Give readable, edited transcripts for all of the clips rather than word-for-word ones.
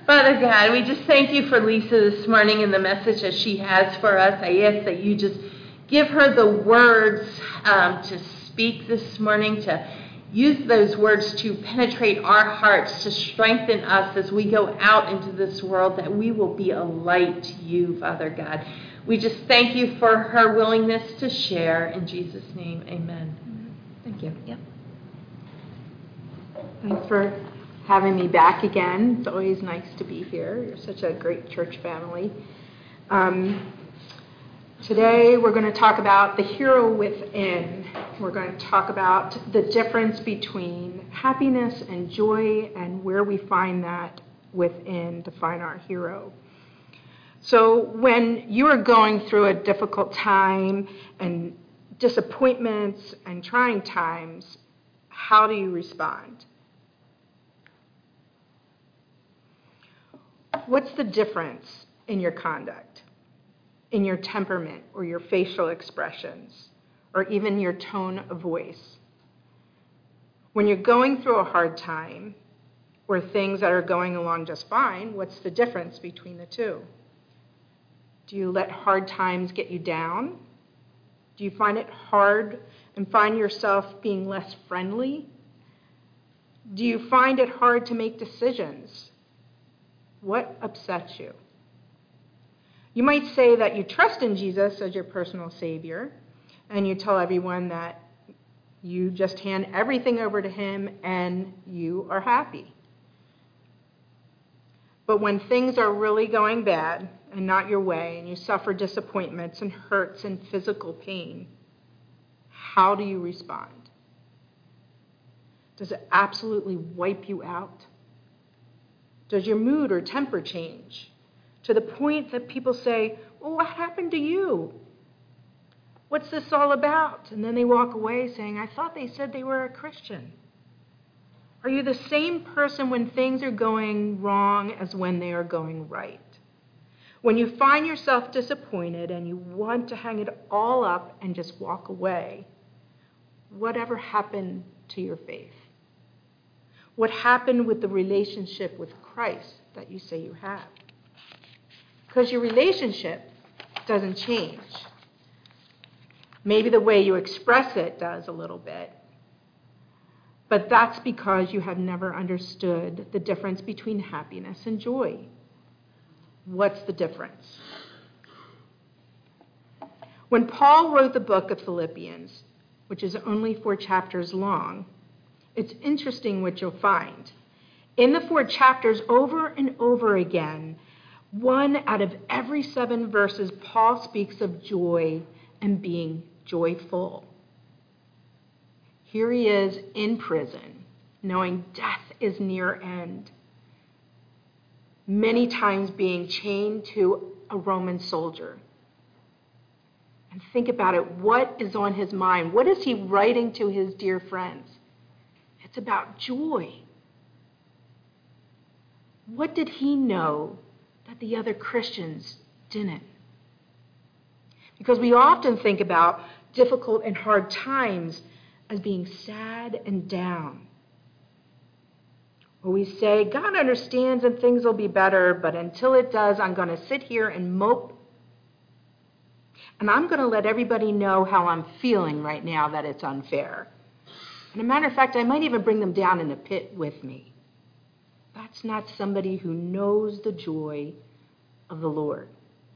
Father God, we just thank you for Lisa this morning and the message that she has for us. I ask that you just give her the words to speak this morning, to use those words to penetrate our hearts, to strengthen us as we go out into this world, that we will be a light to you, Father God. We just thank you for her willingness to share. In Jesus' name, amen. Thank you. Yep. Thanks for having me back again. It's always nice to be here. You're such a great church family. Today we're going to talk about the hero within. We're going to talk about the difference between happiness and joy and where we find that within to find our hero. So when you are going through a difficult time and disappointments and trying times, how do you respond? What's the difference in your conduct, in your temperament or your facial expressions, or even your tone of voice? When you're going through a hard time or things that are going along just fine, what's the difference between the two? Do you let hard times get you down? Do you find it hard and find yourself being less friendly? Do you find it hard to make decisions? What upsets you? You might say that you trust in Jesus as your personal Savior, and you tell everyone that you just hand everything over to him and you are happy. But when things are really going bad and not your way, and you suffer disappointments and hurts and physical pain, how do you respond? Does it absolutely wipe you out? Does your mood or temper change to the point that people say, well, what happened to you? What's this all about? And then they walk away saying, I thought they said they were a Christian. Are you the same person when things are going wrong as when they are going right? When you find yourself disappointed and you want to hang it all up and just walk away, whatever happened to your faith? What happened with the relationship with Christ that you say you have? Because your relationship doesn't change. Maybe the way you express it does a little bit. But that's because you have never understood the difference between happiness and joy. What's the difference? When Paul wrote the book of Philippians, which is only 4 chapters long, it's interesting what you'll find. In the 4 chapters, over and over again, 1 out of every 7 verses, Paul speaks of joy and being joyful. Here he is in prison, knowing death is near end, many times being chained to a Roman soldier. And think about it, what is on his mind? What is he writing to his dear friends? It's about joy. What did he know that the other Christians didn't? Because we often think about difficult and hard times as being sad and down. Or we say, God understands and things will be better, but until it does, I'm going to sit here and mope. And I'm going to let everybody know how I'm feeling right now, that it's unfair. And a matter of fact, I might even bring them down in the pit with me. That's not somebody who knows the joy of the Lord.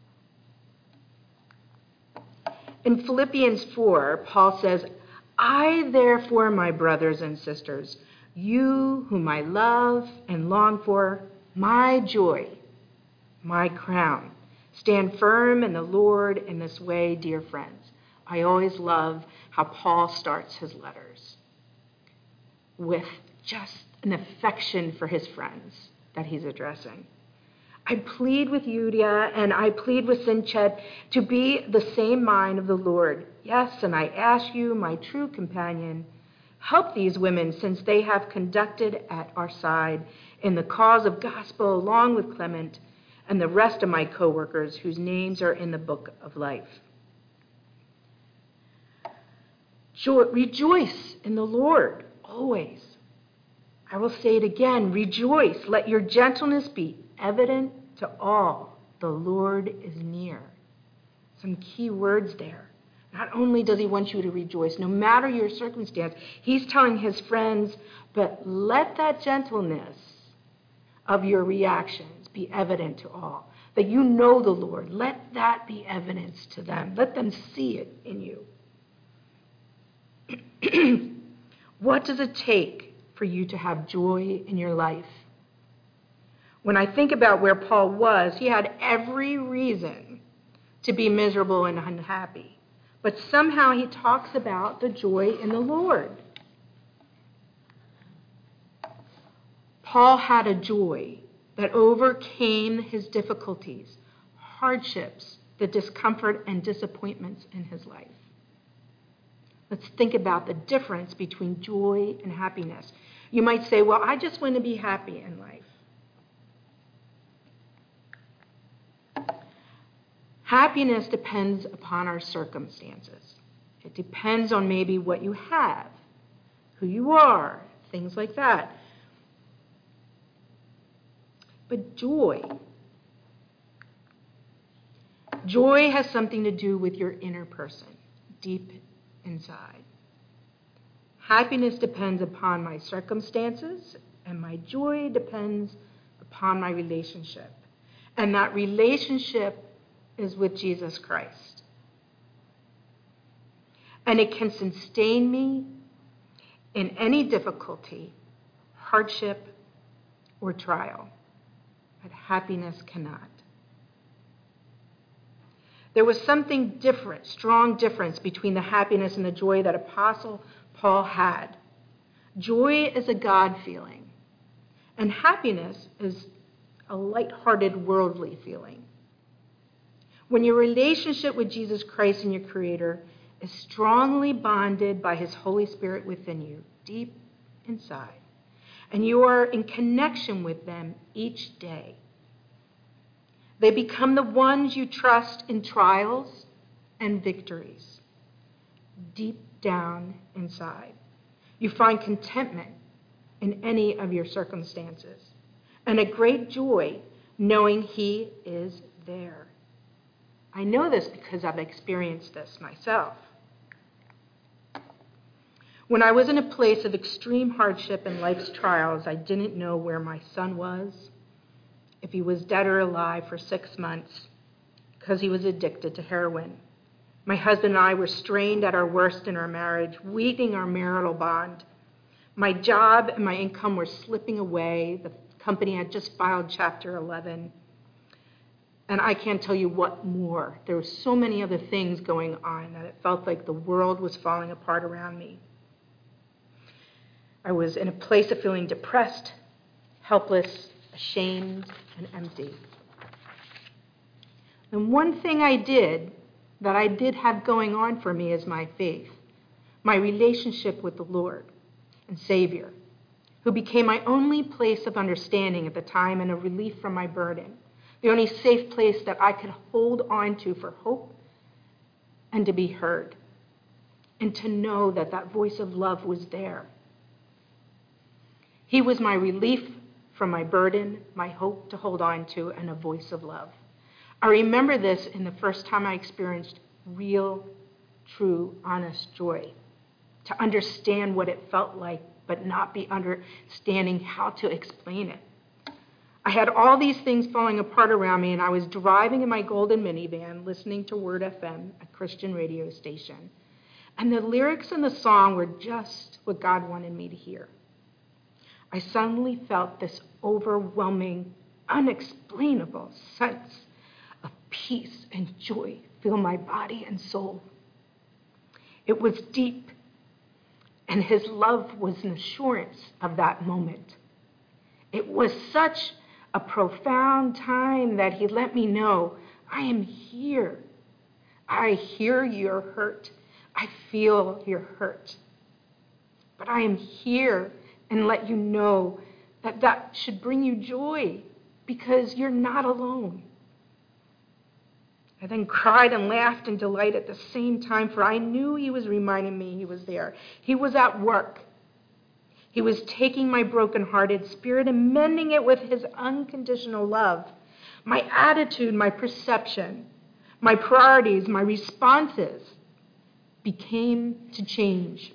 In Philippians 4, Paul says, I, therefore, my brothers and sisters, you whom I love and long for, my joy, my crown, stand firm in the Lord in this way, dear friends. I always love how Paul starts his letters with just an affection for his friends that he's addressing. I plead with Euodia and I plead with Syntyche to be the same mind of the Lord. Yes, and I ask you, my true companion, help these women since they have conducted at our side in the cause of gospel along with Clement and the rest of my co-workers whose names are in the book of life. Rejoice in the Lord always. I will say it again, rejoice. Let your gentleness be evident to all the Lord is near. Some key words there. Not only does he want you to rejoice, no matter your circumstance, he's telling his friends, but let that gentleness of your reactions be evident to all. That you know the Lord. Let that be evidence to them. Let them see it in you. What does it take for you to have joy in your life? When I think about where Paul was, he had every reason to be miserable and unhappy. But somehow he talks about the joy in the Lord. Paul had a joy that overcame his difficulties, hardships, the discomfort and disappointments in his life. Let's think about the difference between joy and happiness. You might say, well, I just want to be happy in life. Happiness depends upon our circumstances. It depends on maybe what you have, who you are, things like that. But joy has something to do with your inner person, deep inside. Happiness depends upon my circumstances, and my joy depends upon my relationship. And that relationship is with Jesus Christ. And it can sustain me in any difficulty, hardship, or trial. But happiness cannot. There was something different, strong difference between the happiness and the joy that Apostle Paul had. Joy is a God feeling, and happiness is a lighthearted, worldly feeling. When your relationship with Jesus Christ and your Creator is strongly bonded by His Holy Spirit within you, deep inside, and you are in connection with them each day, they become the ones you trust in trials and victories, deep down inside. You find contentment in any of your circumstances and a great joy knowing He is there. I know this because I've experienced this myself. When I was in a place of extreme hardship and life's trials, I didn't know where my son was, if he was dead or alive for 6 months, because he was addicted to heroin. My husband and I were strained at our worst in our marriage, weakening our marital bond. My job and my income were slipping away. The company had just filed Chapter 11. And I can't tell you what more. There were so many other things going on that it felt like the world was falling apart around me. I was in a place of feeling depressed, helpless, ashamed, and empty. And one thing I did have going on for me is my faith, my relationship with the Lord and Savior, who became my only place of understanding at the time and a relief from my burden. The only safe place that I could hold on to for hope and to be heard, and to know that that voice of love was there. He was my relief from my burden, my hope to hold on to, and a voice of love. I remember this in the first time I experienced real, true, honest joy, to understand what it felt like, but not be understanding how to explain it. I had all these things falling apart around me, and I was driving in my golden minivan, listening to Word FM, a Christian radio station. And the lyrics in the song were just what God wanted me to hear. I suddenly felt this overwhelming, unexplainable sense of peace and joy fill my body and soul. It was deep, and His love was an assurance of that moment. It was such a profound time that He let me know, I am here. I hear your hurt. I feel your hurt. But I am here and let you know that that should bring you joy because you're not alone. I then cried and laughed in delight at the same time, for I knew He was reminding me He was there. He was at work. He was taking my brokenhearted spirit and mending it with his unconditional love. My attitude, my perception, my priorities, my responses began to change.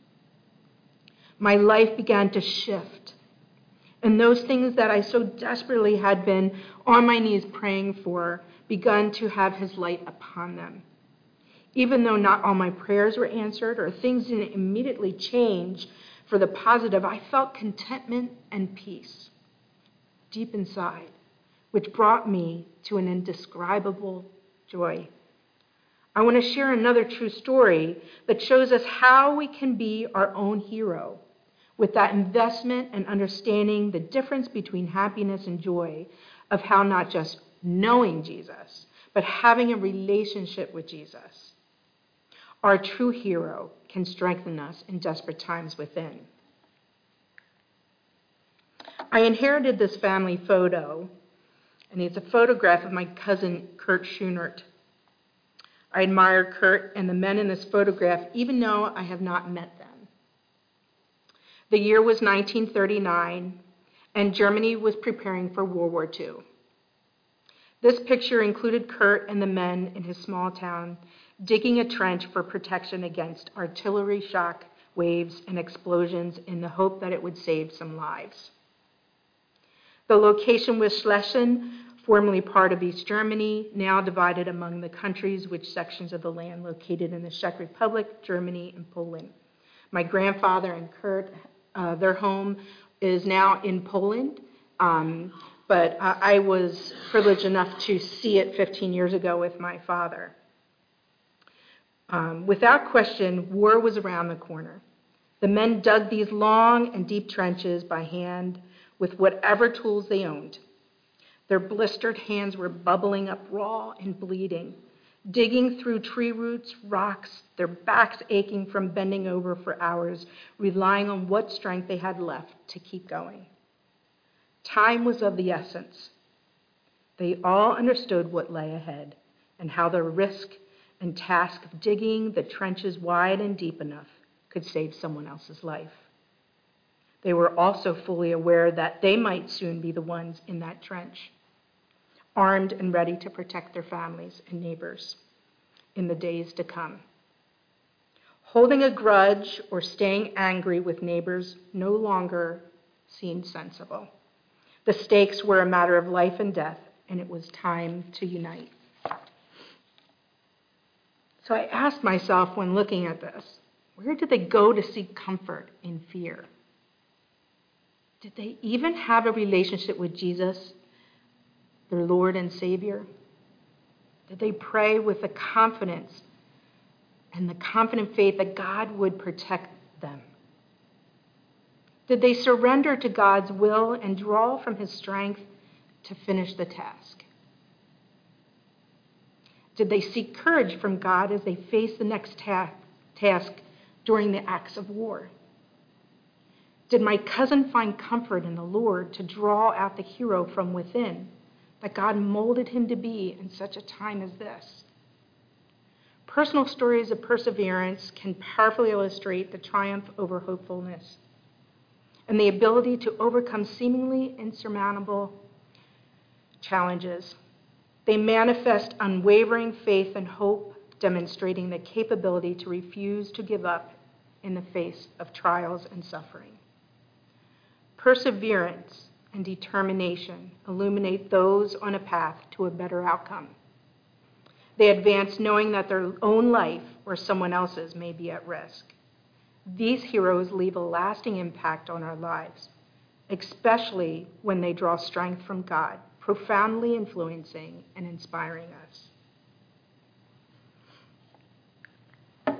My life began to shift. And those things that I so desperately had been on my knees praying for begun to have his light upon them. Even though not all my prayers were answered or things didn't immediately change for the positive, I felt contentment and peace deep inside, which brought me to an indescribable joy. I want to share another true story that shows us how we can be our own hero with that investment and understanding the difference between happiness and joy of how not just knowing Jesus, but having a relationship with Jesus. Our true hero can strengthen us in desperate times within. I inherited this family photo, and it's a photograph of my cousin, Kurt Schoenert. I admire Kurt and the men in this photograph, even though I have not met them. The year was 1939, and Germany was preparing for World War II. This picture included Kurt and the men in his small town digging a trench for protection against artillery shock waves and explosions in the hope that it would save some lives. The location was Schlesien, formerly part of East Germany, now divided among the countries which sections of the land located in the Czech Republic, Germany, and Poland. My grandfather and Kurt, their home is now in Poland, but I was privileged enough to see it 15 years ago with my father. Without question, war was around the corner. The men dug these long and deep trenches by hand with whatever tools they owned. Their blistered hands were bubbling up raw and bleeding, digging through tree roots, rocks, their backs aching from bending over for hours, relying on what strength they had left to keep going. Time was of the essence. They all understood what lay ahead and how the risk and task of digging the trenches wide and deep enough could save someone else's life. They were also fully aware that they might soon be the ones in that trench, armed and ready to protect their families and neighbors in the days to come. Holding a grudge or staying angry with neighbors no longer seemed sensible. The stakes were a matter of life and death, and it was time to unite. So I asked myself when looking at this, where did they go to seek comfort in fear? Did they even have a relationship with Jesus, their Lord and Savior? Did they pray with the confidence and the confident faith that God would protect them? Did they surrender to God's will and draw from his strength to finish the task? Did they seek courage from God as they faced the next task during the acts of war? Did my cousin find comfort in the Lord to draw out the hero from within that God molded him to be in such a time as this? Personal stories of perseverance can powerfully illustrate the triumph over hopefulness and the ability to overcome seemingly insurmountable challenges. They manifest unwavering faith and hope, demonstrating the capability to refuse to give up in the face of trials and suffering. Perseverance and determination illuminate those on a path to a better outcome. They advance knowing that their own life or someone else's may be at risk. These heroes leave a lasting impact on our lives, especially when they draw strength from God, profoundly influencing and inspiring us.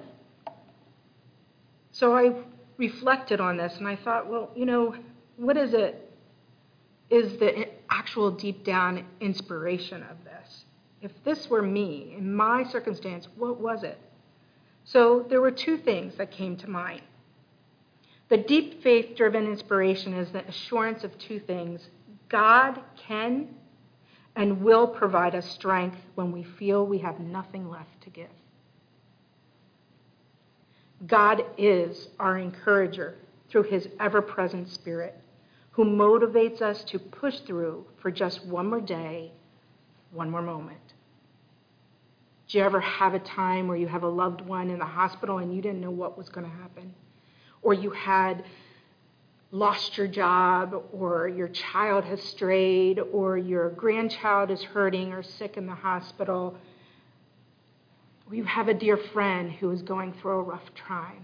So I reflected on this and I thought, well, what is the actual deep down inspiration of this? If this were me, in my circumstance, what was it? So there were two things that came to mind. The deep faith-driven inspiration is the assurance of two things. God can and will provide us strength when we feel we have nothing left to give. God is our encourager, through his ever-present Spirit, who motivates us to push through for just one more day, one more moment. Do you ever have a time where you have a loved one in the hospital and you didn't know what was going to happen? Or you had lost your job, or your child has strayed, or your grandchild is hurting or sick in the hospital, or you have a dear friend who is going through a rough time.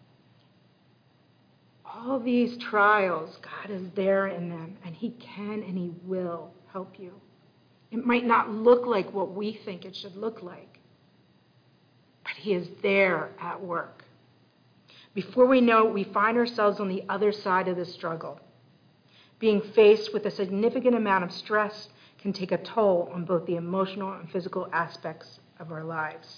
All these trials, God is there in them, and he can and he will help you. It might not look like what we think it should look like, but he is there at work. Before we know it, we find ourselves on the other side of the struggle. Being faced with a significant amount of stress can take a toll on both the emotional and physical aspects of our lives.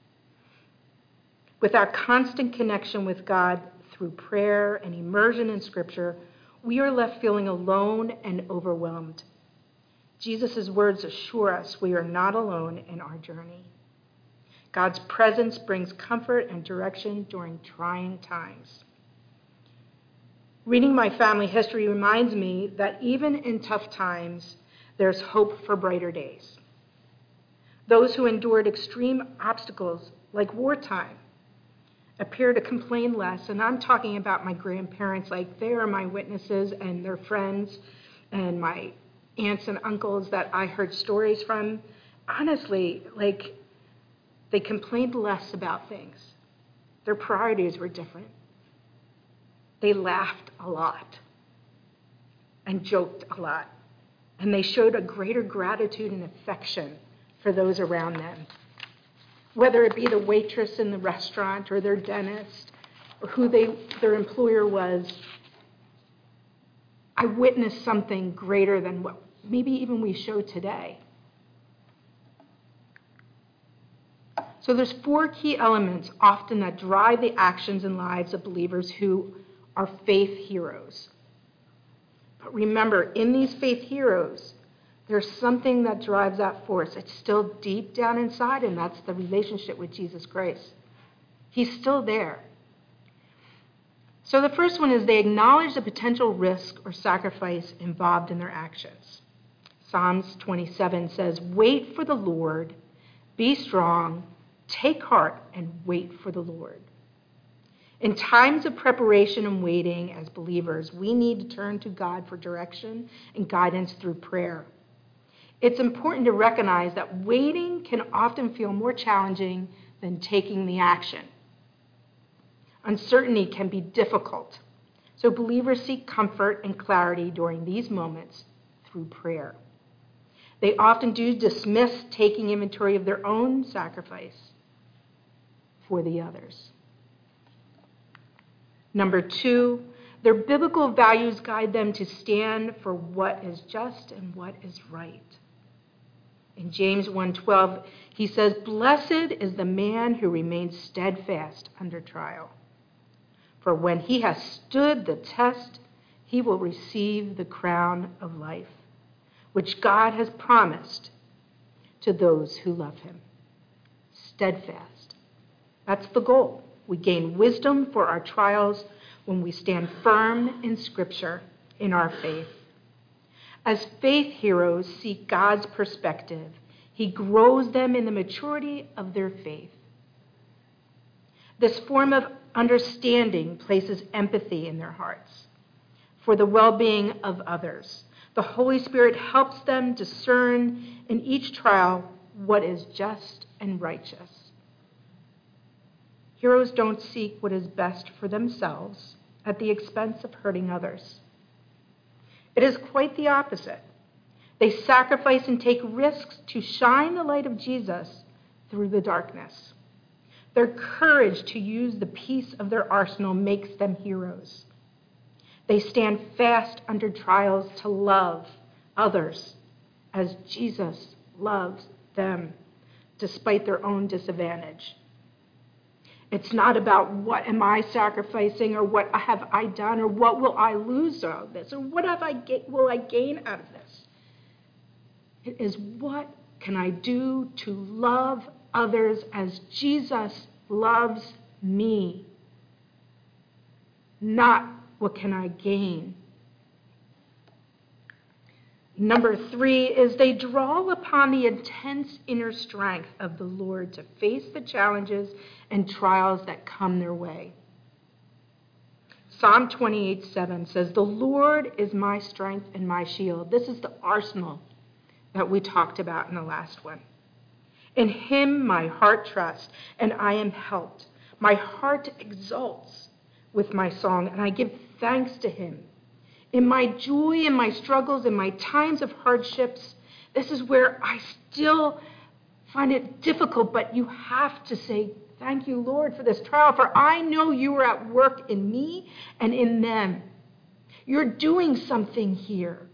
With our constant connection with God through prayer and immersion in Scripture, we are left feeling alone and overwhelmed. Jesus' words assure us we are not alone in our journey. God's presence brings comfort and direction during trying times. Reading my family history reminds me that even in tough times, there's hope for brighter days. Those who endured extreme obstacles like wartime appear to complain less, and I'm talking about my grandparents, like they are my witnesses and their friends and my aunts and uncles that I heard stories from. Honestly, they complained less about things. Their priorities were different. They laughed a lot and joked a lot. And they showed a greater gratitude and affection for those around them. Whether it be the waitress in the restaurant or their dentist or who their employer was, I witnessed something greater than what maybe even we show today. So there's 4 key elements often that drive the actions and lives of believers who are faith heroes. But remember, in these faith heroes, there's something that drives that force. It's still deep down inside, and that's the relationship with Jesus Christ. He's still there. So the first one is they acknowledge the potential risk or sacrifice involved in their actions. Psalms 27 says, "Wait for the Lord, be strong, take heart, and wait for the Lord." In times of preparation and waiting as believers, we need to turn to God for direction and guidance through prayer. It's important to recognize that waiting can often feel more challenging than taking the action. Uncertainty can be difficult, so believers seek comfort and clarity during these moments through prayer. They often do dismiss taking inventory of their own sacrifice for the others. Number 2, their biblical values guide them to stand for what is just and what is right. In James 1:12, he says, "Blessed is the man who remains steadfast under trial. For when he has stood the test, he will receive the crown of life, which God has promised to those who love him." Steadfast. That's the goal. We gain wisdom for our trials when we stand firm in Scripture in our faith. As faith heroes seek God's perspective, he grows them in the maturity of their faith. This form of understanding places empathy in their hearts for the well-being of others. The Holy Spirit helps them discern in each trial what is just and righteous. Heroes don't seek what is best for themselves at the expense of hurting others. It is quite the opposite. They sacrifice and take risks to shine the light of Jesus through the darkness. Their courage to use the piece of their arsenal makes them heroes. They stand fast under trials to love others as Jesus loves them, despite their own disadvantage. It's not about what am I sacrificing or what have I done or what will I lose out of this or what will I gain out of this. It is what can I do to love others as Jesus loves me, not What can I gain? Number 3 is they draw upon the intense inner strength of the Lord to face the challenges and trials that come their way. Psalm 28:7 says, "The Lord is my strength and my shield." This is the arsenal that we talked about in the last one. "In him my heart trusts, and I am helped. My heart exults with my song, and I give thanks to him. In my joy, in my struggles, in my times of hardships," this is where I still find it difficult, but you have to say, "Thank you, Lord, for this trial, for I know you are at work in me and in them. You're doing something here."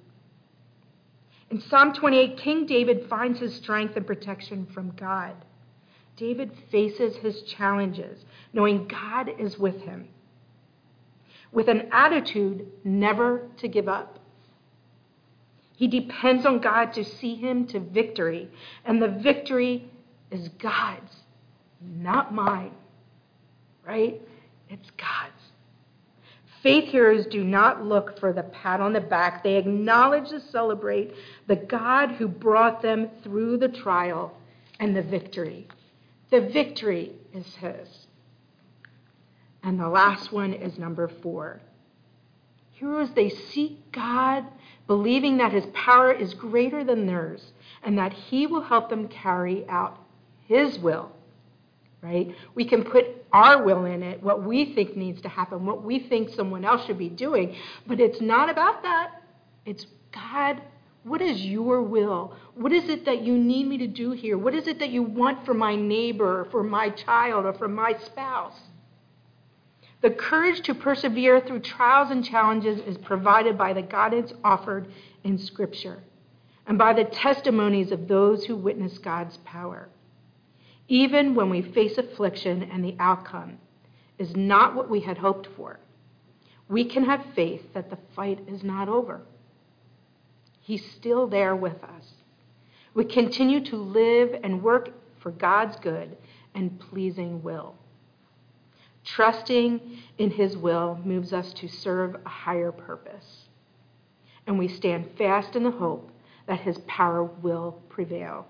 In Psalm 28, King David finds his strength and protection from God. David faces his challenges, knowing God is with him, with an attitude never to give up. He depends on God to see him to victory, and the victory is God's, not mine, right? It's God's. Faith heroes do not look for the pat on the back. They acknowledge and celebrate the God who brought them through the trial and the victory. The victory is his. And the last one is number 4. Heroes, they seek God, believing that his power is greater than theirs and that he will help them carry out his will, right? We can put our will in it, what we think needs to happen, what we think someone else should be doing, but it's not about that. It's, God, what is your will? What is it that you need me to do here? What is it that you want for my neighbor, or for my child, or for my spouse? The courage to persevere through trials and challenges is provided by the guidance offered in Scripture and by the testimonies of those who witness God's power. Even when we face affliction and the outcome is not what we had hoped for, we can have faith that the fight is not over. He's still there with us. We continue to live and work for God's good and pleasing will. Trusting in his will moves us to serve a higher purpose. And we stand fast in the hope that his power will prevail.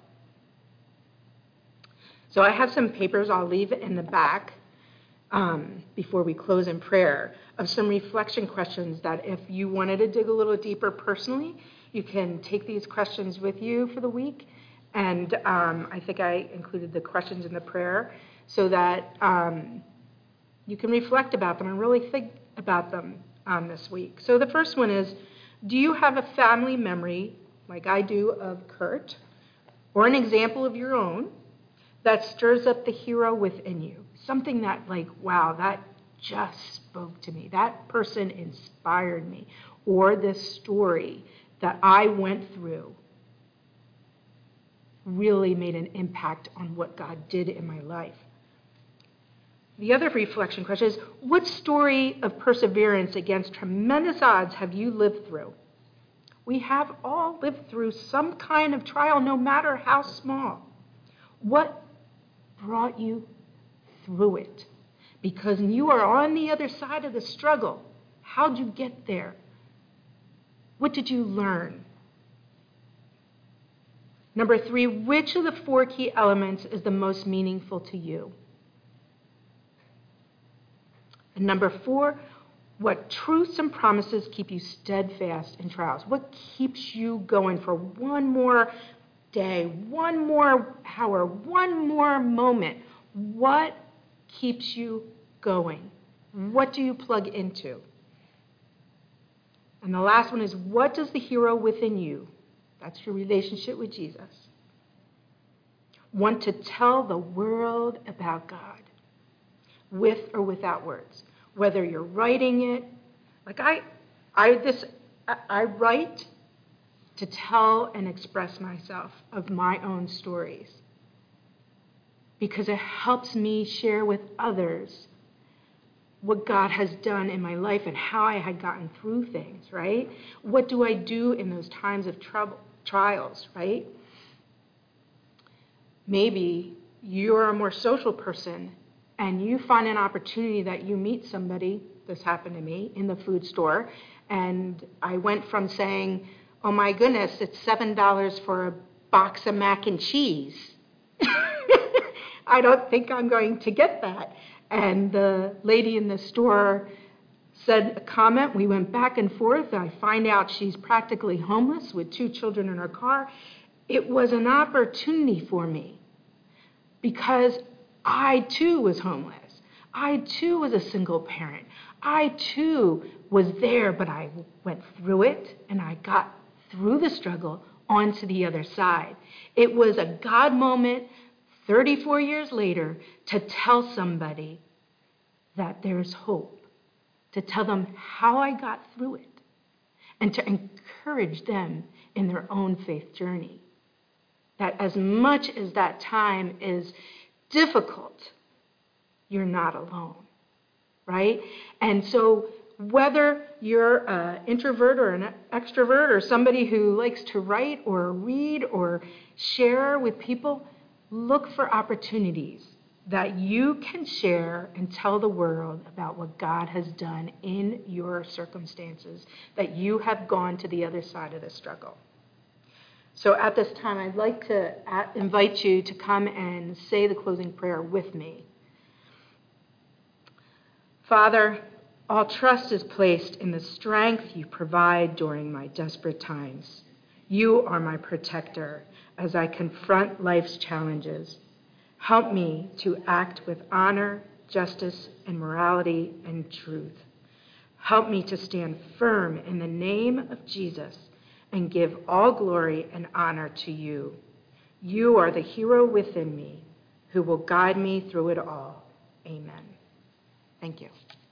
So I have some papers I'll leave in the back before we close in prayer of some reflection questions that if you wanted to dig a little deeper personally, you can take these questions with you for the week. And I think I included the questions in the prayer so that you can reflect about them and really think about them this week. So the first one is, do you have a family memory, like I do, of Kurt, or an example of your own that stirs up the hero within you? Something that, like, wow, that just spoke to me. That person inspired me. Or this story that I went through really made an impact on what God did in my life. The other reflection question is, what story of perseverance against tremendous odds have you lived through? We have all lived through some kind of trial, no matter how small. What brought you through it? Because you are on the other side of the struggle. How'd you get there? What did you learn? Number 3, which of the 4 key elements is the most meaningful to you? And number 4, what truths and promises keep you steadfast in trials? What keeps you going for one more day, one more hour, one more moment? What keeps you going? What do you plug into? And the last one is, what does the hero within you, that's your relationship with Jesus, want to tell the world about God, with or without words? Whether you're writing it, like I write to tell and express myself of my own stories because it helps me share with others what God has done in my life and how I had gotten through things, right? What do I do in those times of trials, right? Maybe you're a more social person and you find an opportunity that you meet somebody, this happened to me, in the food store, and I went from saying, oh my goodness, it's $7 for a box of mac and cheese. I don't think I'm going to get that. And the lady in the store said a comment. We went back and forth. I find out she's practically homeless with 2 children in her car. It was an opportunity for me because I too was homeless. I too was a single parent. I too was there, but I went through it and I got through the struggle onto the other side. It was a God moment 34 years later to tell somebody that there's hope, to tell them how I got through it, and to encourage them in their own faith journey. That as much as that time is difficult, you're not alone, right? And so whether you're an introvert or an extrovert or somebody who likes to write or read or share with people, look for opportunities that you can share and tell the world about what God has done in your circumstances, that you have gone to the other side of the struggle. So at this time, I'd like to invite you to come and say the closing prayer with me. Father, all trust is placed in the strength you provide during my desperate times. You are my protector as I confront life's challenges. Help me to act with honor, justice, and morality and truth. Help me to stand firm in the name of Jesus and give all glory and honor to you. You are the hero within me who will guide me through it all. Amen. Thank you.